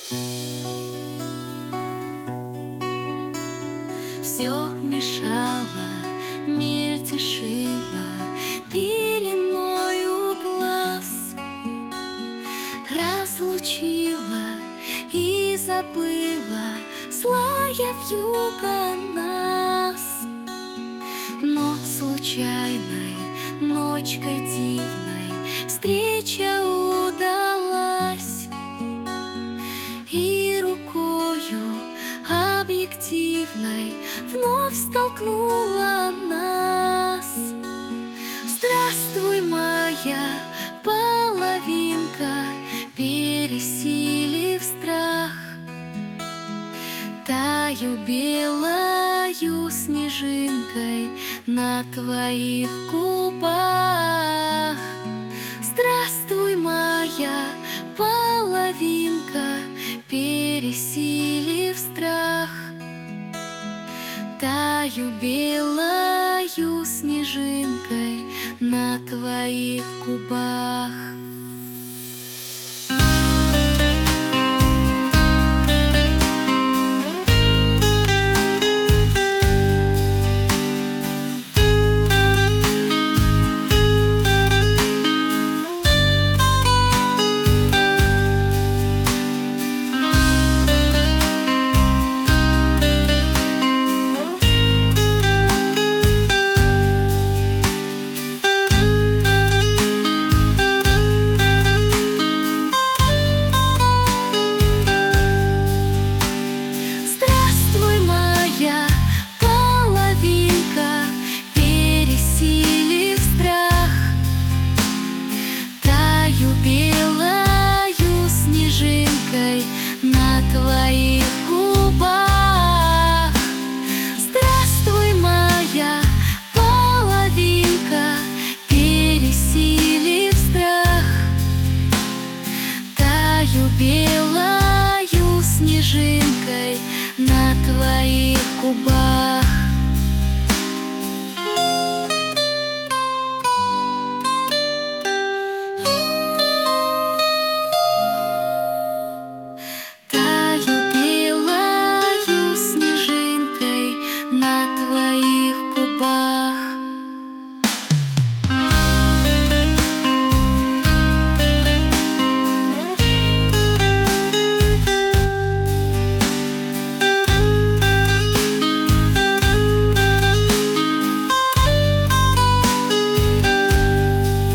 Все мешало, мельтешило пеленою глаз, разлучила и забыла злая вьюга нас. Но случайной ночкой дивной встреча удалась, и рукою объективной вновь столкнула нас. Здравствуй, моя половинка, пересилив страх, таю белою снежинкой на твоих губах. Здравствуй, моя половинка, пересилив страх, таю белою снежинкой на твоих губах. На твоих губах. Здравствуй, моя половинка, пересилив страх, таю белою снежинкой на твоих губах.